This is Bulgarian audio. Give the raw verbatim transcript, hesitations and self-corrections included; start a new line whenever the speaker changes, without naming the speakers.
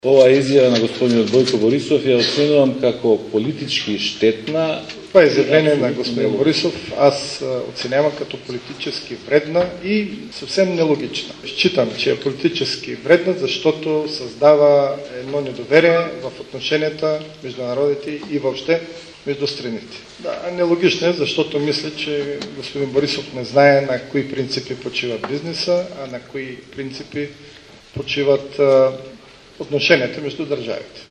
Ова изјава на господинот Бојко Борисов ја оценувам како политички штетна.
Това изявление на господин Борисов аз оценявам като политически вредна и съвсем нелогична. Считам, че е политически вредна, защото създава едно недоверие в отношенията между народите и въобще между страните. Да, нелогично е, защото мисля, че господин Борисов не знае на кои принципи почива бизнеса, а на кои принципи почиват отношенията между държавите.